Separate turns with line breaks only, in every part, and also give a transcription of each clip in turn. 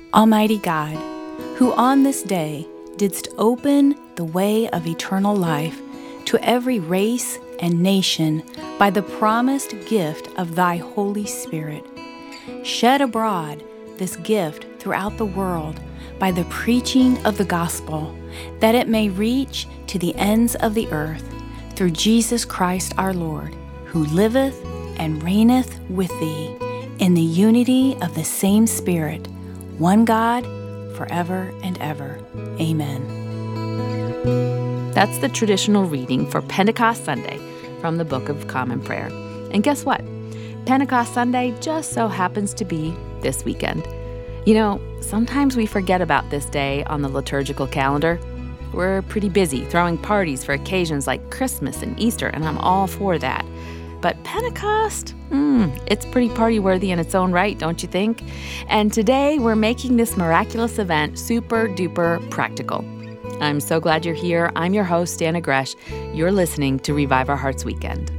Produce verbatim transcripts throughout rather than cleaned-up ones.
Almighty God, who on this day didst open the way of eternal life to every race and nation by the promised gift of thy Holy Spirit, shed abroad this gift throughout the world by the preaching of the gospel, that it may reach to the ends of the earth through Jesus Christ our Lord, who liveth and reigneth with thee in the unity of the same Spirit, one God, forever and ever. Amen.
That's the traditional reading for Pentecost Sunday from the Book of Common Prayer. And guess what? Pentecost Sunday just so happens to be this weekend. You know, sometimes we forget about this day on the liturgical calendar. We're pretty busy throwing parties for occasions like Christmas and Easter, and I'm all for that. But Pentecost, mm, it's pretty party-worthy in its own right, don't you think? And today we're making this miraculous event super-duper practical. I'm so glad you're here. I'm your host, Anna Gresh. You're listening to Revive Our Hearts Weekend.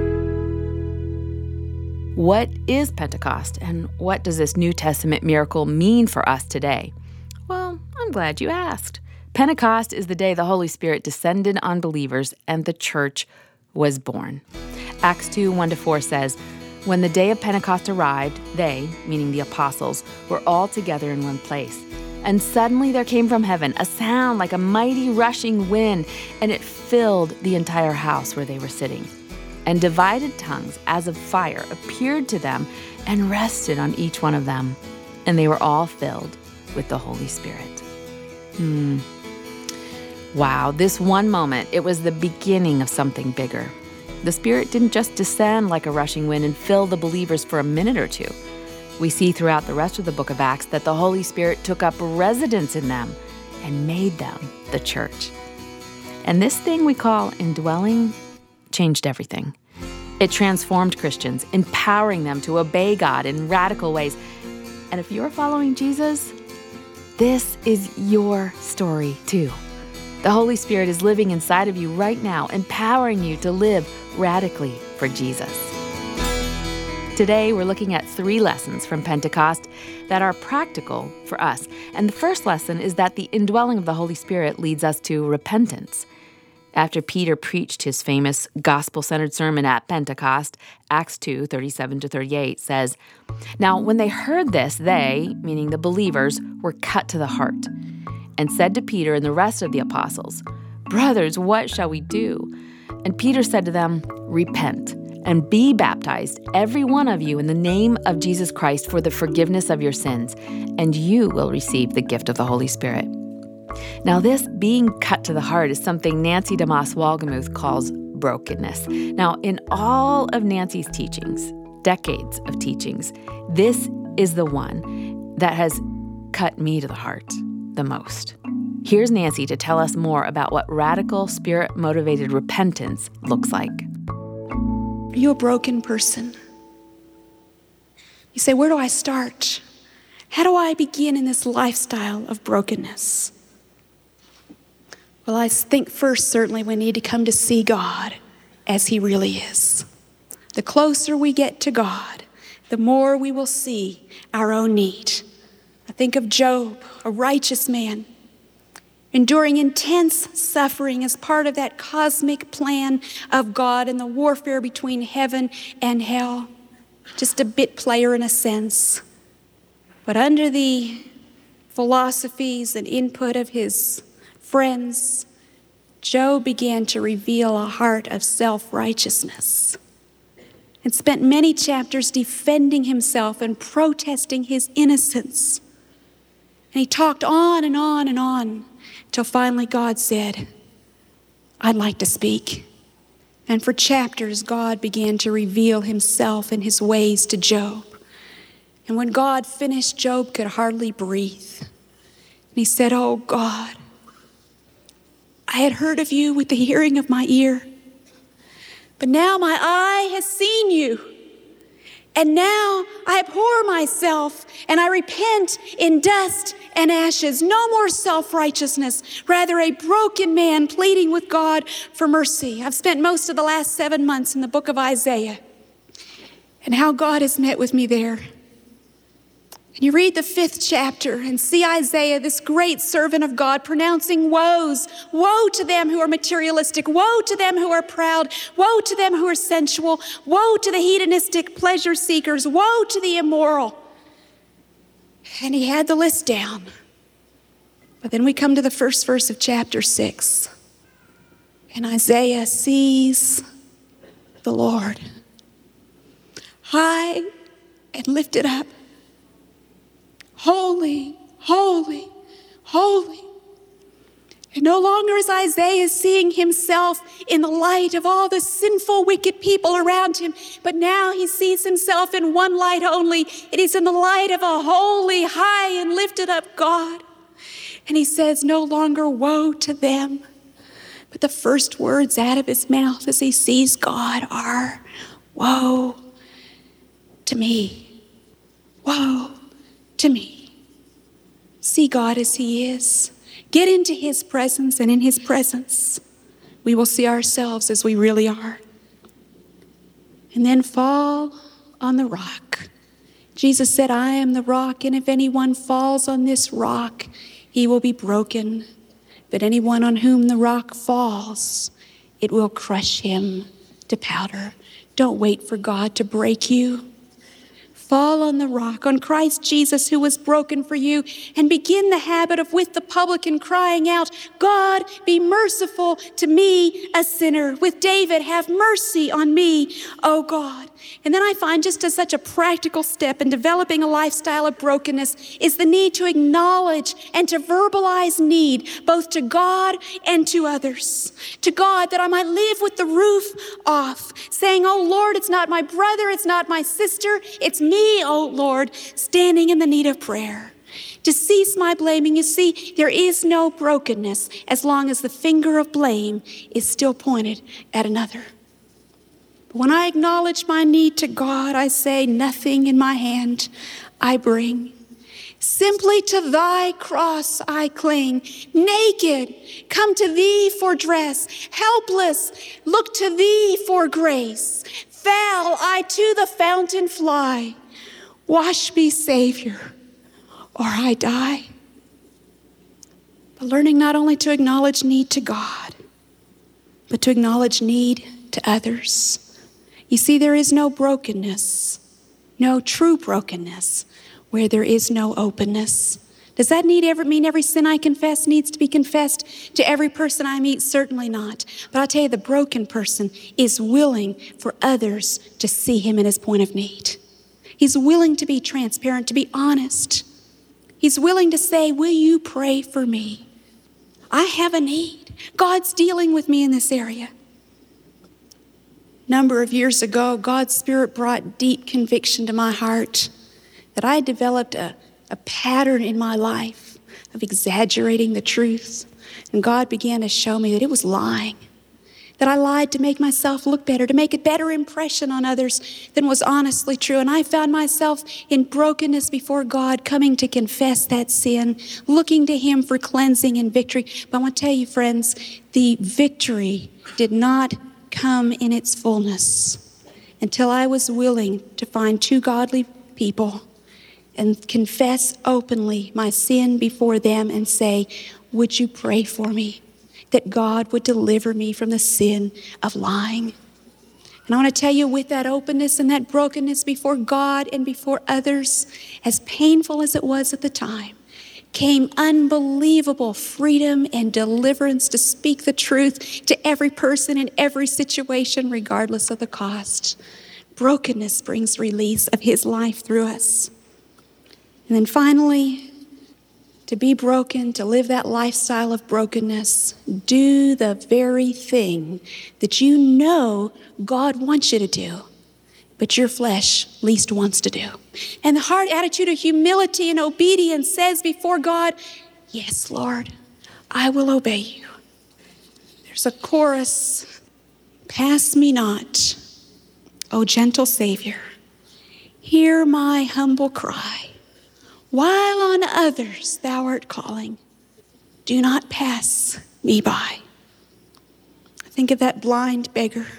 What is Pentecost, and what does this New Testament miracle mean for us today? Well, I'm glad you asked. Pentecost is the day the Holy Spirit descended on believers and the church was born. Acts two, one to four says, "When the day of Pentecost arrived, they," meaning the apostles, "were all together in one place. And suddenly there came from heaven a sound like a mighty rushing wind, and it filled the entire house where they were sitting. And divided tongues as of fire appeared to them and rested on each one of them. And they were all filled with the Holy Spirit." Hmm. Wow, this one moment, it was the beginning of something bigger. The Spirit didn't just descend like a rushing wind and fill the believers for a minute or two. We see throughout the rest of the book of Acts that the Holy Spirit took up residence in them and made them the church. And this thing we call indwelling changed everything. It transformed Christians, empowering them to obey God in radical ways. And if you're following Jesus, this is your story too. The Holy Spirit is living inside of you right now, empowering you to live radically for Jesus. Today, we're looking at three lessons from Pentecost that are practical for us. And the first lesson is that the indwelling of the Holy Spirit leads us to repentance. After Peter preached his famous gospel-centered sermon at Pentecost, Acts two, thirty-seven to thirty-eight says, "Now when they heard this, they," meaning the believers, "were cut to the heart, and said to Peter and the rest of the apostles, 'Brothers, what shall we do?' And Peter said to them, 'Repent, and be baptized, every one of you, in the name of Jesus Christ for the forgiveness of your sins, and you will receive the gift of the Holy Spirit.'" Now, this being cut to the heart is something Nancy DeMoss Wolgemuth calls brokenness. Now, in all of Nancy's teachings, decades of teachings, this is the one that has cut me to the heart the most. Here's Nancy to tell us more about what radical, spirit-motivated repentance looks like.
Are you a broken person? You say, where do I start? How do I begin in this lifestyle of brokenness? Well, I think first, certainly, we need to come to see God as He really is. The closer we get to God, the more we will see our own need. I think of Job, a righteous man, enduring intense suffering as part of that cosmic plan of God and the warfare between heaven and hell. Just a bit player in a sense. But under the philosophies and input of his friends, Job began to reveal a heart of self-righteousness and spent many chapters defending himself and protesting his innocence. And he talked on and on and on till finally God said, "I'd like to speak." And for chapters, God began to reveal Himself and His ways to Job. And when God finished, Job could hardly breathe. And he said, "Oh God, I had heard of you with the hearing of my ear, but now my eye has seen you. And now I abhor myself, and I repent in dust and ashes. No more self-righteousness, rather a broken man pleading with God for mercy." I've spent most of the last seven months in the book of Isaiah, and how God has met with me there. And you read the fifth chapter and see Isaiah, this great servant of God, pronouncing woes. Woe to them who are materialistic. Woe to them who are proud. Woe to them who are sensual. Woe to the hedonistic pleasure seekers. Woe to the immoral. And he had the list down. But then we come to the first verse of chapter six. And Isaiah sees the Lord high and lifted up. Holy, holy, holy. And no longer is Isaiah seeing himself in the light of all the sinful, wicked people around him, but now he sees himself in one light only. It is in the light of a holy, high, and lifted up God. And he says, no longer woe to them, but the first words out of his mouth as he sees God are, woe to me, woe to me. See God as he is. Get into his presence, and in his presence, we will see ourselves as we really are. And then fall on the rock. Jesus said, I am the rock, and if anyone falls on this rock, he will be broken. But anyone on whom the rock falls, it will crush him to powder. Don't wait for God to break you. Fall on the rock, on Christ Jesus who was broken for you, and begin the habit of with the publican crying out, God, be merciful to me, a sinner. With David, have mercy on me, O God. And then I find just as such a practical step in developing a lifestyle of brokenness is the need to acknowledge and to verbalize need, both to God and to others. To God, that I might live with the roof off, saying, oh Lord, it's not my brother, it's not my sister, it's me, oh Lord, standing in the need of prayer. To cease my blaming. You see, there is no brokenness as long as the finger of blame is still pointed at another. But when I acknowledge my need to God, I say, nothing in my hand I bring. Simply to thy cross I cling. Naked, come to thee for dress. Helpless, look to thee for grace. Foul, I to the fountain fly. Wash me, Savior, or I die. But learning not only to acknowledge need to God, but to acknowledge need to others. You see, there is no brokenness, no true brokenness, where there is no openness. Does that need ever mean every sin I confess needs to be confessed to every person I meet? Certainly not. But I'll tell you, the broken person is willing for others to see him in his point of need. He's willing to be transparent, to be honest. He's willing to say, will you pray for me? I have a need. God's dealing with me in this area. A number of years ago, God's Spirit brought deep conviction to my heart that I had developed a, a pattern in my life of exaggerating the truth. And God began to show me that it was lying, that I lied to make myself look better, to make a better impression on others than was honestly true. And I found myself in brokenness before God, coming to confess that sin, looking to him for cleansing and victory. But I want to tell you, friends, the victory did not come in its fullness until I was willing to find two godly people and confess openly my sin before them and say, would you pray for me that God would deliver me from the sin of lying? And I want to tell you, with that openness and that brokenness before God and before others, as painful as it was at the time, came unbelievable freedom and deliverance to speak the truth to every person in every situation, regardless of the cost. Brokenness brings release of his life through us. And then finally, to be broken, to live that lifestyle of brokenness, do the very thing that you know God wants you to do, but your flesh least wants to do. And the heart attitude of humility and obedience says before God, yes, Lord, I will obey you. There's a chorus, pass me not, O gentle Savior, hear my humble cry. While on others thou art calling, do not pass me by. Think of that blind beggar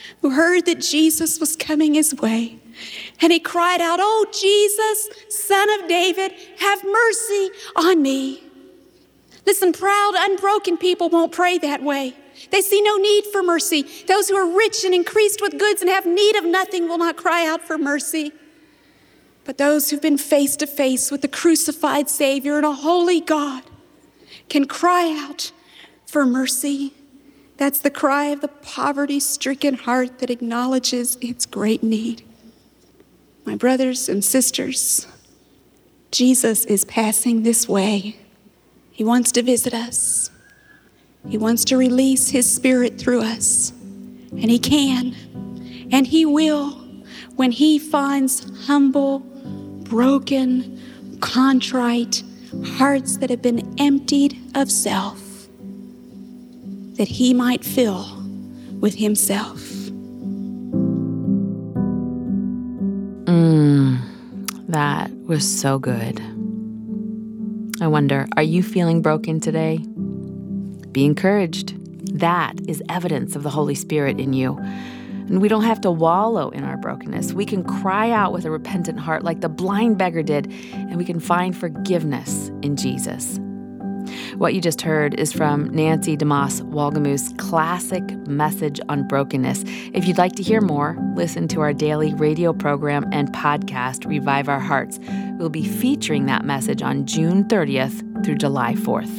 who heard that Jesus was coming his way. And he cried out, "Oh, Jesus, Son of David, have mercy on me." Listen, proud, unbroken people won't pray that way. They see no need for mercy. Those who are rich and increased with goods and have need of nothing will not cry out for mercy. But those who've been face to face with the crucified Savior and a holy God can cry out for mercy. That's the cry of the poverty-stricken heart that acknowledges its great need. My brothers and sisters, Jesus is passing this way. He wants to visit us. He wants to release his Spirit through us. And he can, and he will, when he finds humble, broken, contrite hearts that have been emptied of self, that he might fill with himself.
Mm, that was so good. I wonder, are you feeling broken today? Be encouraged. That is evidence of the Holy Spirit in you. And we don't have to wallow in our brokenness. We can cry out with a repentant heart like the blind beggar did, and we can find forgiveness in Jesus. What you just heard is from Nancy DeMoss Wolgemuth's classic message on brokenness. If you'd like to hear more, listen to our daily radio program and podcast, Revive Our Hearts. We'll be featuring that message on June thirtieth through July fourth.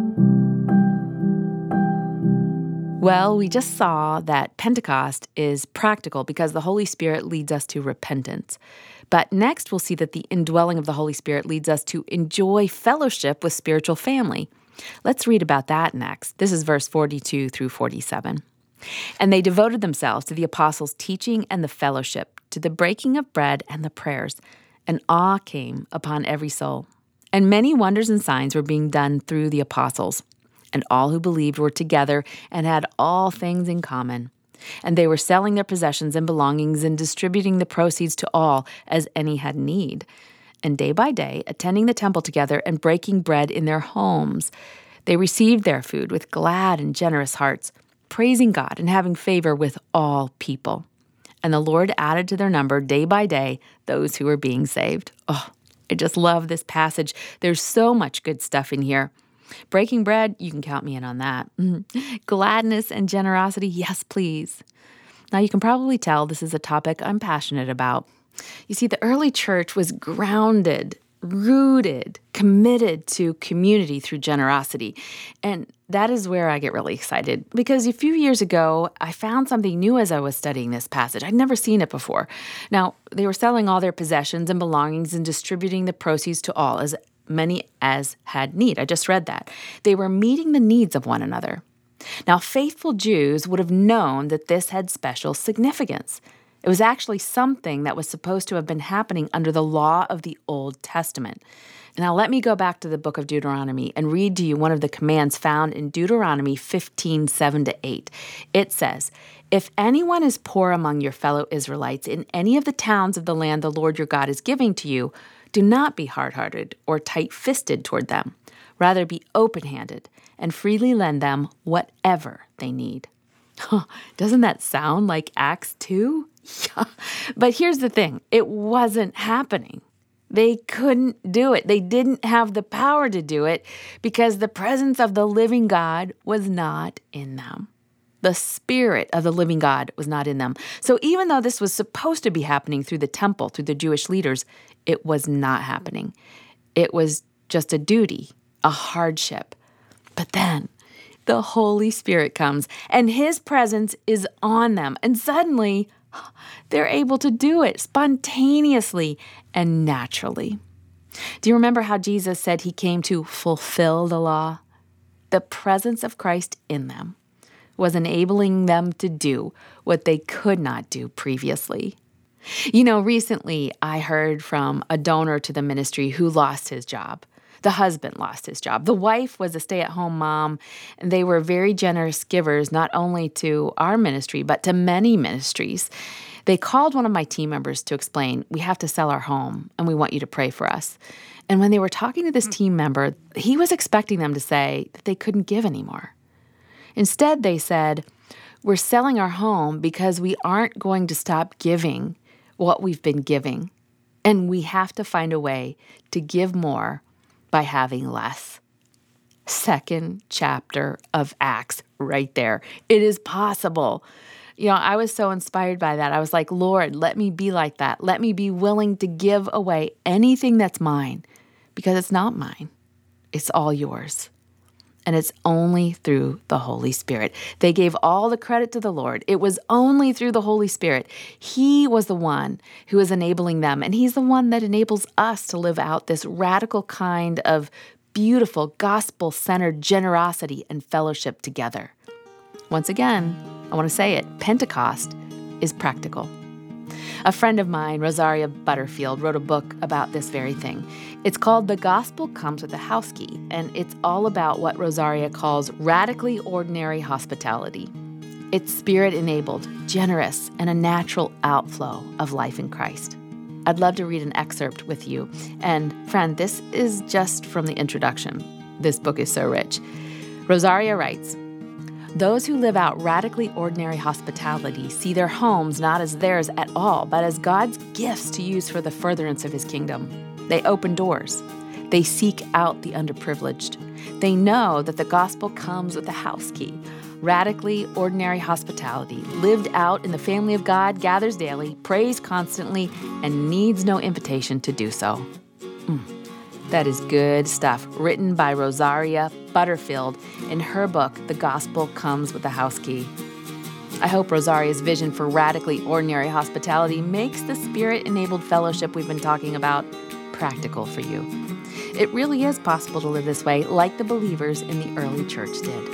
Well, we just saw that Pentecost is practical because the Holy Spirit leads us to repentance. But next, we'll see that the indwelling of the Holy Spirit leads us to enjoy fellowship with spiritual family. Let's read about that next. This is verse forty-two through forty-seven. And they devoted themselves to the apostles' teaching and the fellowship, to the breaking of bread and the prayers. And awe came upon every soul. And many wonders and signs were being done through the apostles. And all who believed were together and had all things in common. And they were selling their possessions and belongings and distributing the proceeds to all as any had need. And day by day, attending the temple together and breaking bread in their homes, they received their food with glad and generous hearts, praising God and having favor with all people. And the Lord added to their number day by day those who were being saved. Oh, I just love this passage. There's so much good stuff in here. Breaking bread, you can count me in on that. Gladness and generosity, yes, please. Now, you can probably tell this is a topic I'm passionate about. You see, the early church was grounded, rooted, committed to community through generosity. And that is where I get really excited because a few years ago, I found something new as I was studying this passage. I'd never seen it before. Now, they were selling all their possessions and belongings and distributing the proceeds to all, as many as had need. I just read that. They were meeting the needs of one another. Now, faithful Jews would have known that this had special significance. It was actually something that was supposed to have been happening under the law of the Old Testament. Now, let me go back to the book of Deuteronomy and read to you one of the commands found in Deuteronomy fifteen, seven to eight. It says, "If anyone is poor among your fellow Israelites in any of the towns of the land the Lord your God is giving to you, do not be hard-hearted or tight-fisted toward them. Rather be open-handed and freely lend them whatever they need." Doesn't that sound like Acts two? Yeah. But here's the thing. It wasn't happening. They couldn't do it. They didn't have the power to do it because the presence of the living God was not in them. The Spirit of the living God was not in them. So even though this was supposed to be happening through the temple, through the Jewish leaders, it was not happening. It was just a duty, a hardship. But then the Holy Spirit comes and his presence is on them. And suddenly they're able to do it spontaneously and naturally. Do you remember how Jesus said he came to fulfill the law? The presence of Christ in them was enabling them to do what they could not do previously. You know, recently I heard from a donor to the ministry who lost his job. The husband lost his job. The wife was a stay-at-home mom, and they were very generous givers, not only to our ministry, but to many ministries. They called one of my team members to explain, we have to sell our home, and we want you to pray for us. And when they were talking to this team member, he was expecting them to say that they couldn't give anymore. Instead, they said, We're selling our home because we aren't going to stop giving what we've been giving. And we have to find a way to give more by having less. Second chapter of Acts right there. It is possible. You know, I was so inspired by that. I was like, Lord, let me be like that. Let me be willing to give away anything that's mine, because it's not mine. It's all yours. And it's only through the Holy Spirit. They gave all the credit to the Lord. It was only through the Holy Spirit. He was the one who was enabling them, and He's the one that enables us to live out this radical kind of beautiful, gospel-centered generosity and fellowship together. Once again, I want to say it, Pentecost is practical. A friend of mine, Rosaria Butterfield, wrote a book about this very thing. It's called The Gospel Comes with a House Key, and it's all about what Rosaria calls radically ordinary hospitality. It's spirit-enabled, generous, and a natural outflow of life in Christ. I'd love to read an excerpt with you. And friend, this is just from the introduction. This book is so rich. Rosaria writes, "Those who live out radically ordinary hospitality see their homes not as theirs at all, but as God's gifts to use for the furtherance of His kingdom. They open doors. They seek out the underprivileged. They know that the gospel comes with a house key. Radically ordinary hospitality, lived out in the family of God, gathers daily, prays constantly, and needs no invitation to do so." Mm. That is good stuff, written by Rosaria Butterfield in her book, The Gospel Comes with a House Key. I hope Rosaria's vision for radically ordinary hospitality makes the Spirit-enabled fellowship we've been talking about practical for you. It really is possible to live this way, like the believers in the early church did.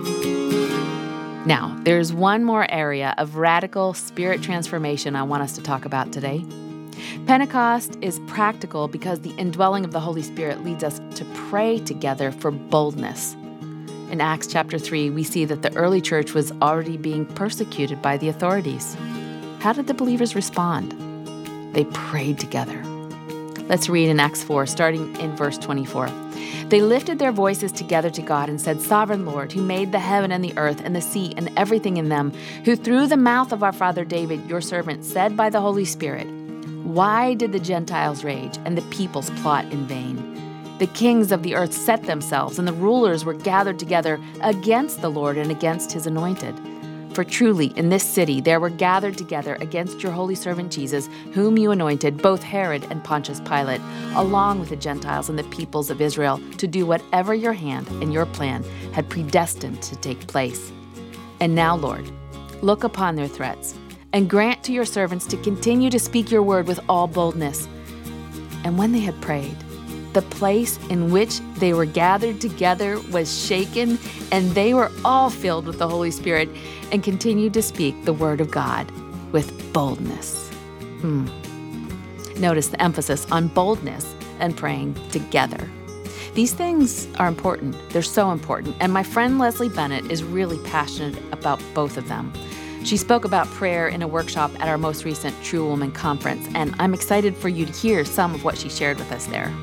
Now, there's one more area of radical spirit transformation I want us to talk about today. Pentecost is practical because the indwelling of the Holy Spirit leads us to pray together for boldness. In Acts chapter three, we see that the early church was already being persecuted by the authorities. How did the believers respond? They prayed together. Let's read in Acts four, starting in verse twenty-four. "They lifted their voices together to God and said, 'Sovereign Lord, who made the heaven and the earth and the sea and everything in them, who through the mouth of our father David, your servant, said by the Holy Spirit, why did the Gentiles rage and the peoples plot in vain? The kings of the earth set themselves, and the rulers were gathered together against the Lord and against His anointed. For truly in this city there were gathered together against your holy servant Jesus, whom you anointed, both Herod and Pontius Pilate, along with the Gentiles and the peoples of Israel, to do whatever your hand and your plan had predestined to take place. And now, Lord, look upon their threats, and grant to your servants to continue to speak your word with all boldness.' And when they had prayed, the place in which they were gathered together was shaken, and they were all filled with the Holy Spirit and continued to speak the word of God with boldness." Hmm. Notice the emphasis on boldness and praying together. These things are important. They're so important. And my friend Leslie Bennett is really passionate about both of them. She spoke about prayer in a workshop at our most recent True Woman conference, and I'm excited for you to hear some of what she shared with us there.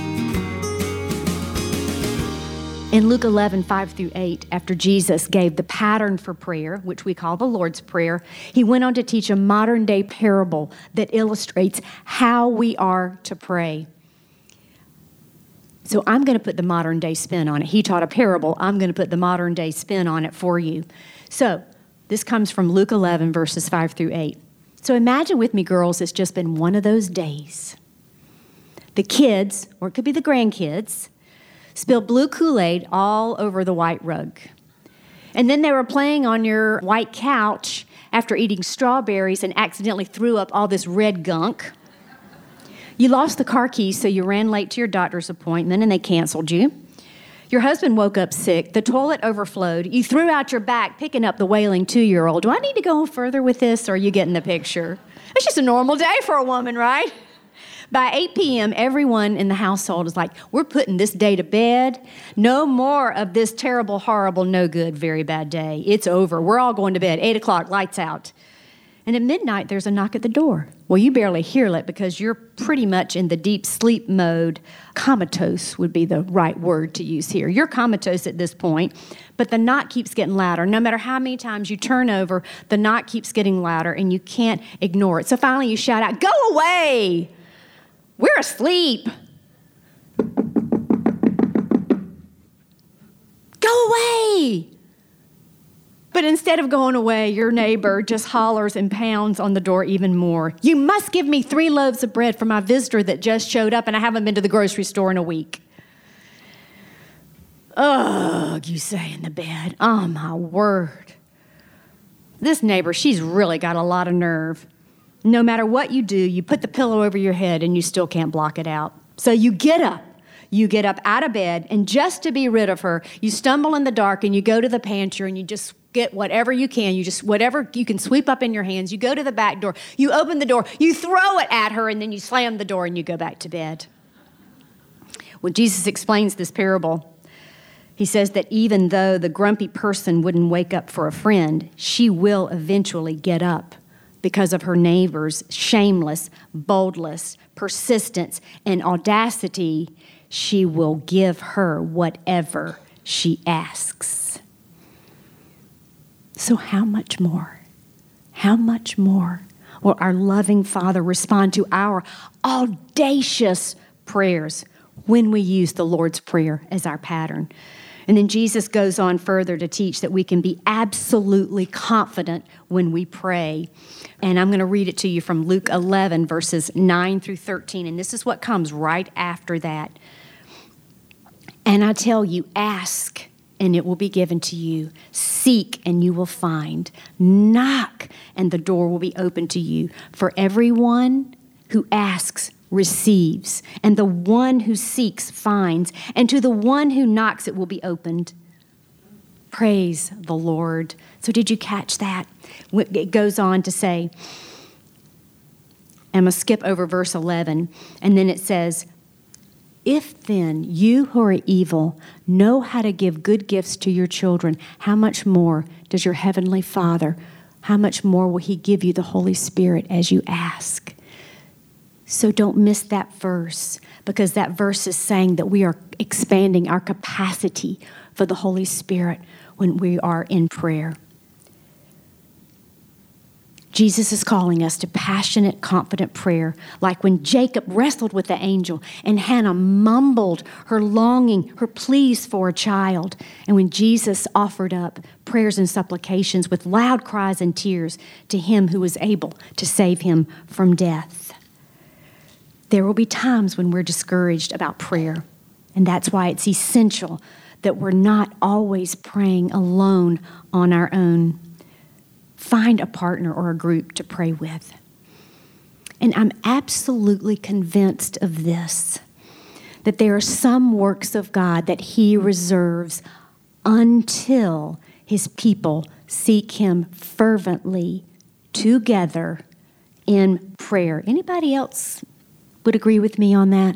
In Luke eleven, five through eight, after Jesus gave the pattern for prayer, which we call the Lord's Prayer, He went on to teach a modern-day parable that illustrates how we are to pray. So I'm going to put the modern-day spin on it. He taught a parable. I'm going to put the modern-day spin on it for you. So this comes from Luke eleven, verses five through eight. So imagine with me, girls, it's just been one of those days. The kids, or it could be the grandkids, spilled blue Kool-Aid all over the white rug. And then they were playing on your white couch after eating strawberries and accidentally threw up all this red gunk. You lost the car keys, so you ran late to your doctor's appointment and they canceled you. Your husband woke up sick. The toilet overflowed. You threw out your back, picking up the wailing two-year-old. Do I need to go further with this, or are you getting the picture? It's just a normal day for a woman, right? By eight p.m., everyone in the household is like, we're putting this day to bed. No more of this terrible, horrible, no good, very bad day. It's over. We're all going to bed. eight o'clock, lights out. And at midnight, there's a knock at the door. Well, you barely hear it because you're pretty much in the deep sleep mode. Comatose would be the right word to use here. You're comatose at this point, but the knock keeps getting louder. No matter how many times you turn over, the knock keeps getting louder, and you can't ignore it. So finally you shout out, "Go away! We're asleep! Go away!" But instead of going away, your neighbor just hollers and pounds on the door even more. "You must give me three loaves of bread for my visitor that just showed up, and I haven't been to the grocery store in a week." "Ugh," you say in the bed. "Oh, my word. This neighbor, she's really got a lot of nerve. No matter what you do, you put the pillow over your head and you still can't block it out. So you get up. You get up out of bed, and just to be rid of her, you stumble in the dark and you go to the pantry and you just get whatever you can. You just, whatever you can sweep up in your hands. You go to the back door. You open the door. You throw it at her, and then you slam the door and you go back to bed." When Jesus explains this parable, he says that even though the grumpy person wouldn't wake up for a friend, she will eventually get up because of her neighbor's shameless boldness, persistence, and audacity. She will give her whatever she asks. So how much more, how much more will our loving Father respond to our audacious prayers when we use the Lord's Prayer as our pattern? And then Jesus goes on further to teach that we can be absolutely confident when we pray. And I'm going to read it to you from Luke eleven, verses nine through thirteen. And this is what comes right after that. "And I tell you, ask, and it will be given to you. Seek, and you will find. Knock, and the door will be opened to you. For everyone who asks receives, and the one who seeks finds, and to the one who knocks it will be opened." Praise the Lord. So did you catch that? It goes on to say, I'm going to skip over verse eleven, and then it says, "If then you who are evil know how to give good gifts to your children, how much more does your heavenly Father, how much more will he give you the Holy Spirit as you ask?" So don't miss that verse, because that verse is saying that we are expanding our capacity for the Holy Spirit when we are in prayer. Jesus is calling us to passionate, confident prayer, like when Jacob wrestled with the angel and Hannah mumbled her longing, her pleas for a child, and when Jesus offered up prayers and supplications with loud cries and tears to him who was able to save him from death. There will be times when we're discouraged about prayer, and that's why it's essential that we're not always praying alone on our own. Find a partner or a group to pray with. And I'm absolutely convinced of this, that there are some works of God that he reserves until his people seek him fervently together in prayer. Anybody else would agree with me on that?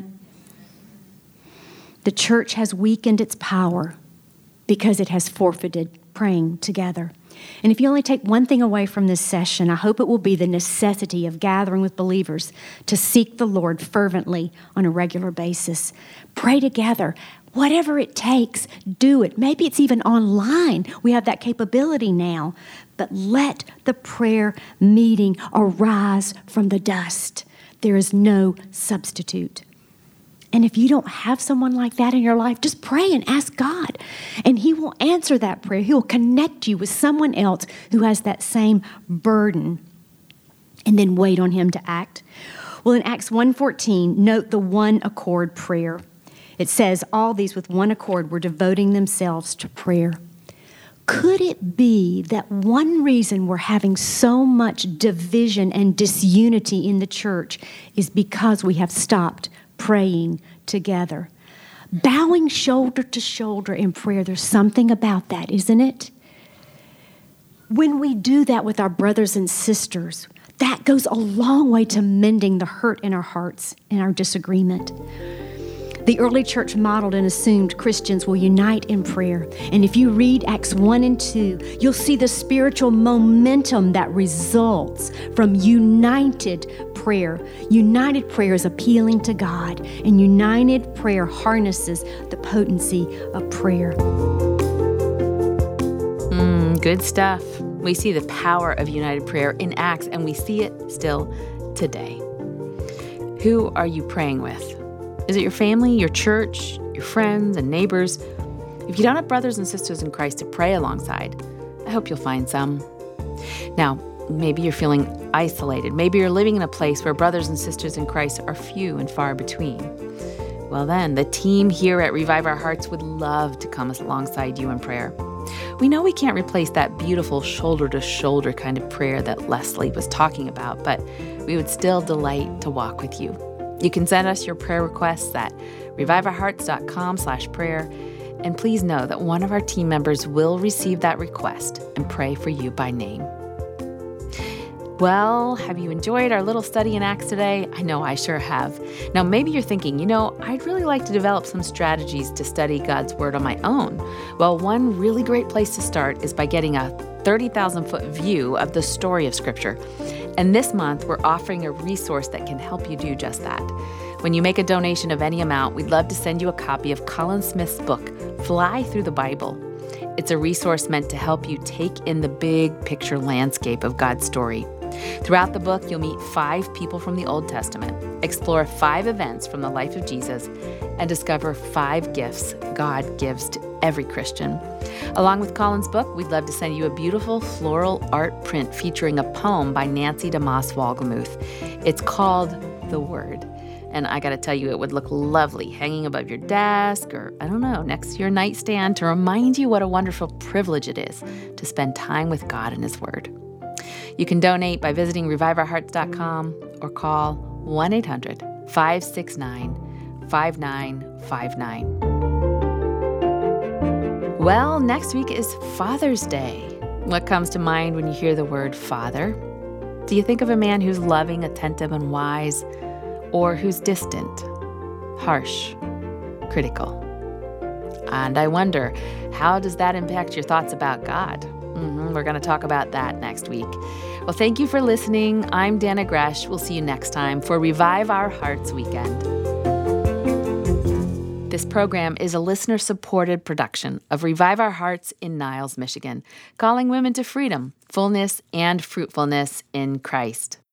The church has weakened its power because it has forfeited praying together. And if you only take one thing away from this session, I hope it will be the necessity of gathering with believers to seek the Lord fervently on a regular basis. Pray together. Whatever it takes, do it. Maybe it's even online. We have that capability now. But let the prayer meeting arise from the dust. There is no substitute. And if you don't have someone like that in your life, just pray and ask God. And he will answer that prayer. He will connect you with someone else who has that same burden. And then wait on him to act. Well, in Acts one fourteen, note the one accord prayer. It says, all these with one accord were devoting themselves to prayer. Could it be that one reason we're having so much division and disunity in the church is because we have stopped praying together? Bowing shoulder to shoulder in prayer, there's something about that, isn't it? When we do that with our brothers and sisters, that goes a long way to mending the hurt in our hearts and our disagreement. The early church modeled and assumed Christians will unite in prayer. And if you read Acts one and two, you'll see the spiritual momentum that results from united prayer. United prayer is appealing to God, and united prayer harnesses the potency of prayer.
Mm, good stuff. We see the power of united prayer in Acts, and we see it still today. Who are you praying with? Is it your family, your church, your friends and neighbors? If you don't have brothers and sisters in Christ to pray alongside, I hope you'll find some. Now, maybe you're feeling isolated. Maybe you're living in a place where brothers and sisters in Christ are few and far between. Well then, the team here at Revive Our Hearts would love to come alongside you in prayer. We know we can't replace that beautiful shoulder-to-shoulder kind of prayer that Leslie was talking about, but we would still delight to walk with you. You can send us your prayer requests at reviveourhearts.com slash prayer, and please know that one of our team members will receive that request and pray for you by name. Well, have you enjoyed our little study in Acts today? I know I sure have. Now, maybe you're thinking, you know, I'd really like to develop some strategies to study God's Word on my own. Well, one really great place to start is by getting a thirty thousand foot view of the story of Scripture. And this month, we're offering a resource that can help you do just that. When you make a donation of any amount, we'd love to send you a copy of Colin Smith's book, Fly Through the Bible. It's a resource meant to help you take in the big picture landscape of God's story. Throughout the book, you'll meet five people from the Old Testament, explore five events from the life of Jesus, and discover five gifts God gives to every Christian. Along with Colin's book, we'd love to send you a beautiful floral art print featuring a poem by Nancy DeMoss Wolgemuth. It's called The Word. And I got to tell you, it would look lovely hanging above your desk or, I don't know, next to your nightstand to remind you what a wonderful privilege it is to spend time with God and His Word. You can donate by visiting revive our hearts dot com or call one eight hundred five six nine five nine five nine. Well, next week is Father's Day. What comes to mind when you hear the word father? Do you think of a man who's loving, attentive, and wise, or who's distant, harsh, critical? And I wonder, how does that impact your thoughts about God? Mm-hmm, we're going to talk about that next week. Well, thank you for listening. I'm Dana Gresh. We'll see you next time for Revive Our Hearts Weekend. This program is a listener-supported production of Revive Our Hearts in Niles, Michigan, calling women to freedom, fullness, and fruitfulness in Christ.